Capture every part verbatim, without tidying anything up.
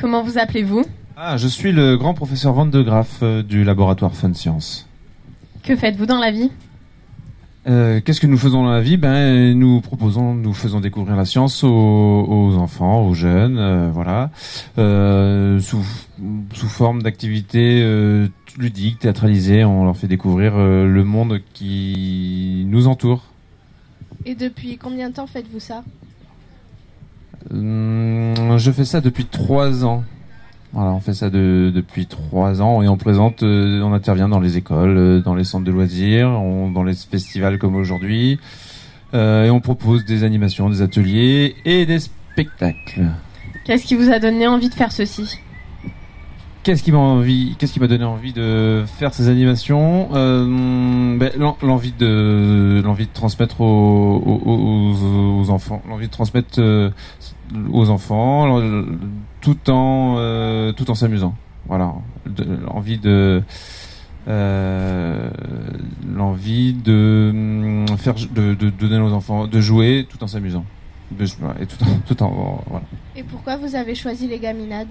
Comment vous appelez-vous? Ah, je suis le grand professeur Van de Graaf euh, du laboratoire Fun Science. Que faites-vous dans la vie? Euh, qu'est-ce que nous faisons dans la vie? Ben, nous proposons, nous faisons découvrir la science aux, aux enfants, aux jeunes, euh, voilà, euh, sous, sous forme d'activités euh, ludiques, théâtralisées. On leur fait découvrir euh, le monde qui nous entoure. Et depuis combien de temps faites-vous ça? Hum, je fais ça depuis trois ans. Voilà, on fait ça de, depuis trois ans et on présente, euh, on intervient dans les écoles, euh, dans les centres de loisirs, on, dans les festivals comme aujourd'hui, euh, et on propose des animations, des ateliers et des spectacles. Qu'est-ce qui vous a donné envie de faire ceci? Qu'est-ce qui m'a envie, qu'est-ce qui m'a donné envie de faire ces animations? euh, ben, l'envie de, l'envie de transmettre aux, aux, aux, aux enfants, l'envie de transmettre euh, aux enfants, tout en euh, tout en s'amusant. Voilà, de, l'envie de euh, l'envie de faire de, de, de donner aux enfants de jouer tout en s'amusant et tout en, tout en voilà. Et pourquoi vous avez choisi les gaminades?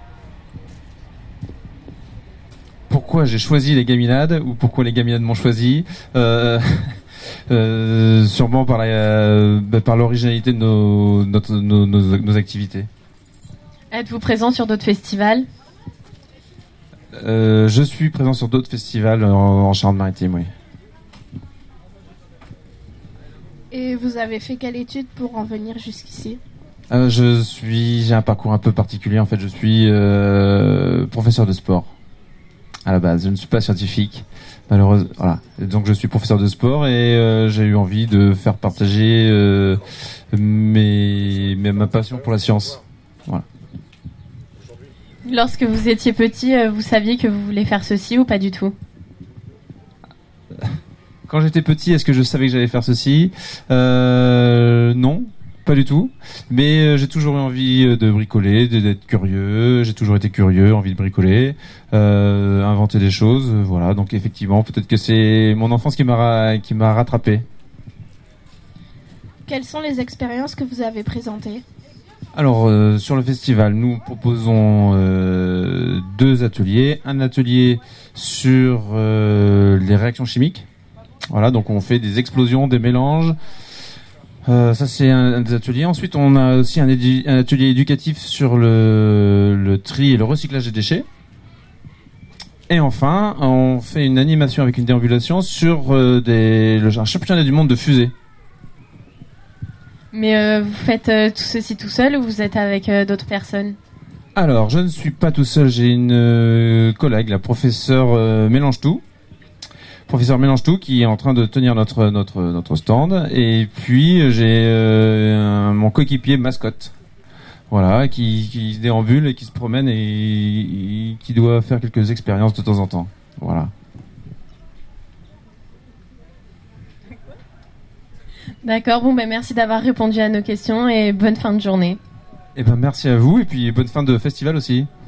Pourquoi j'ai choisi les gaminades ou pourquoi les gaminades m'ont choisi? euh, Euh, sûrement par la, euh, par l'originalité de nos, notre, nos, nos, nos activités. Êtes-vous présent sur d'autres festivals? euh, Je suis présent sur d'autres festivals en, en Charente-Maritime, oui. Et vous avez fait quelle étude pour en venir jusqu'ici? euh, Je suis, j'ai un parcours un peu particulier. En fait, je suis euh, professeur de sport à la base. Je ne suis pas scientifique. Malheureusement, voilà. Et donc je suis professeur de sport et euh, j'ai eu envie de faire partager euh, mes, mes, ma passion pour la science. Voilà. Lorsque vous étiez petit, vous saviez que vous voulez faire ceci ou pas du tout? Quand j'étais petit, est-ce que je savais que j'allais faire ceci? euh, Non, pas du tout. Mais euh, j'ai toujours eu envie de bricoler, d'être curieux. J'ai toujours été curieux, envie de bricoler, euh, inventer des choses. Voilà. Donc effectivement, peut-être que c'est mon enfance qui m'a ra- qui m'a rattrapé. Quelles sont les expériences que vous avez présentées? Alors euh, sur le festival, nous proposons euh, deux ateliers. Un atelier sur euh, les réactions chimiques. Voilà, donc on fait des explosions, des mélanges. Euh, ça c'est un, un des ateliers. Ensuite, on a aussi un, édu- un atelier éducatif sur le, le tri et le recyclage des déchets. Et enfin, on fait une animation avec une déambulation sur euh, des, le un championnat du monde de fusée. Mais euh, vous faites euh, tout ceci tout seul ou vous êtes avec euh, d'autres personnes? Alors, je ne suis pas tout seul. J'ai une euh, collègue, la professeure euh, Mélange-Tout. Professeur Mélange-Tout qui est en train de tenir notre notre notre stand, et puis j'ai euh, un, mon coéquipier Mascotte, voilà, qui qui déambule et qui se promène et, et qui doit faire quelques expériences de temps en temps, voilà. D'accord, bon ben merci d'avoir répondu à nos questions et bonne fin de journée. Et ben merci à vous et puis bonne fin de festival aussi.